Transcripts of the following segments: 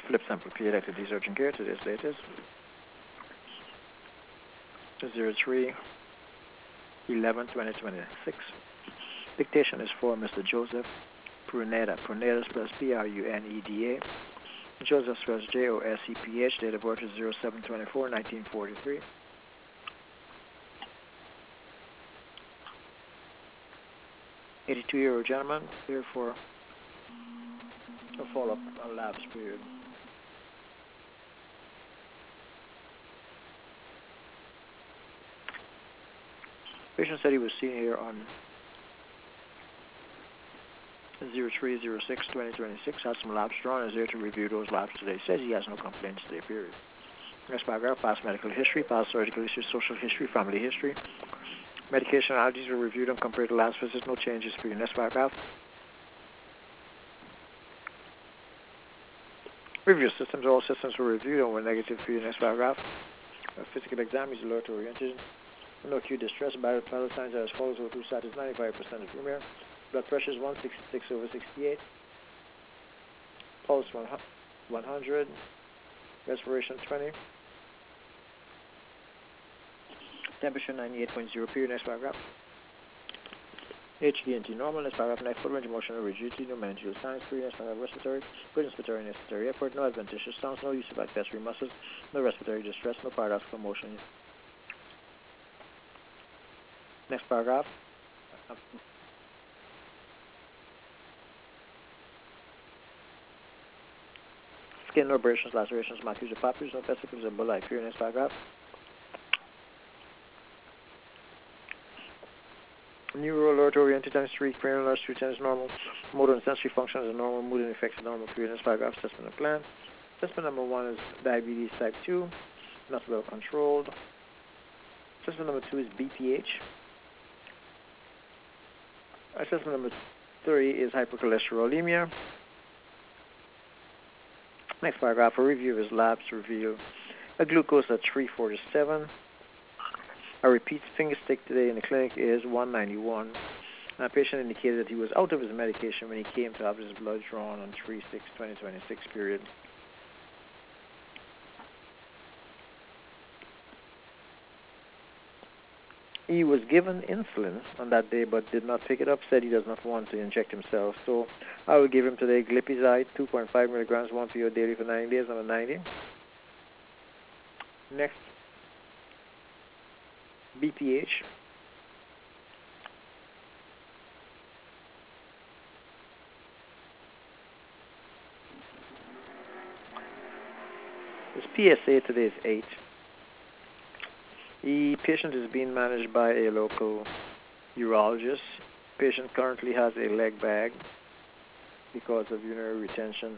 Flip sample elected these urgent care to this latest. 03/11/2026. Dictation is for Mr. Joseph Pruneda. Pruneda spells Pruneda. Joseph spells Joseph. Date of birth is 07/24/1943. 82-year-old gentleman here for a follow-up lapse period. Patient said he was seen here on 03/06/2026. Has some labs drawn. Is there to review those labs today. Says he has no complaints today. Period. Next paragraph: past medical history, past surgical history, social history, family history. Medication allergies were reviewed and compared to last visit. No changes for you. Next paragraph: review systems. All systems were reviewed and were negative for you. Next paragraph: a physical exam is alert oriented. No acute distress. Vital signs are as follows: O2 status 95% of rumor. Blood pressure is 166/68. Pulse 100. Respiration 20. Temperature 98.0. Period. Next paragraph: HDNT normal. Next paragraph: neck full range of motion or rigidity. No meningeal signs. Period. Next paragraph: respiratory. Good inspiratory and expiratory effort. No adventitious sounds. No use of accessory muscles. No respiratory distress. No paradoxical motion. Next paragraph: skin, no abrasions, lacerations, macules, or papules, no vesicles or bullae. Period. Next paragraph: neural alert oriented times 3, cranial alert 3 times normal, motor and sensory functions are normal, mood and effects are normal. Period. Next paragraph: assessment of plan. Assessment number 1 is diabetes type 2, not well controlled. Assessment number 2 is BPH. Assessment number 3 is hypercholesterolemia. Next paragraph: a review of his labs reveal a glucose at 347. A repeat finger stick today in the clinic is 191. A patient indicated that he was out of his medication when he came to have his blood drawn on 3/6/2026. Period. He was given insulin on that day but did not pick it up. Said he does not want to inject himself. So I will give him today glipizide 2.5 milligrams 1 PO daily for 9 days, number 90. Next, BPH. His PSA today is 8. The patient is being managed by a local urologist. Patient currently has a leg bag because of urinary retention.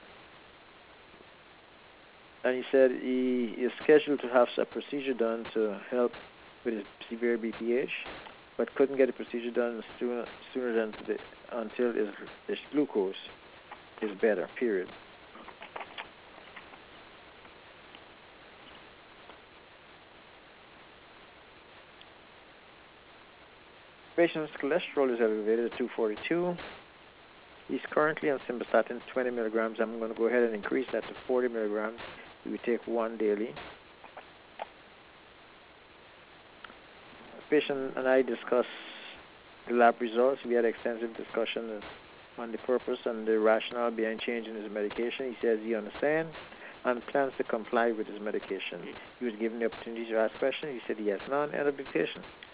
And he said he is scheduled to have a procedure done to help with his severe BPH, but couldn't get a procedure done sooner than today, until his glucose is better. Period. Patient's cholesterol is elevated at 242. He's currently on simvastatin 20 milligrams. I'm going to go ahead and increase that to 40 milligrams. He would take 1 daily. The patient and I discussed the lab results. We had extensive discussion on the purpose and the rationale behind changing his medication. He says he understands and plans to comply with his medication. He was given the opportunity to ask questions. He said he has none. End of dictation.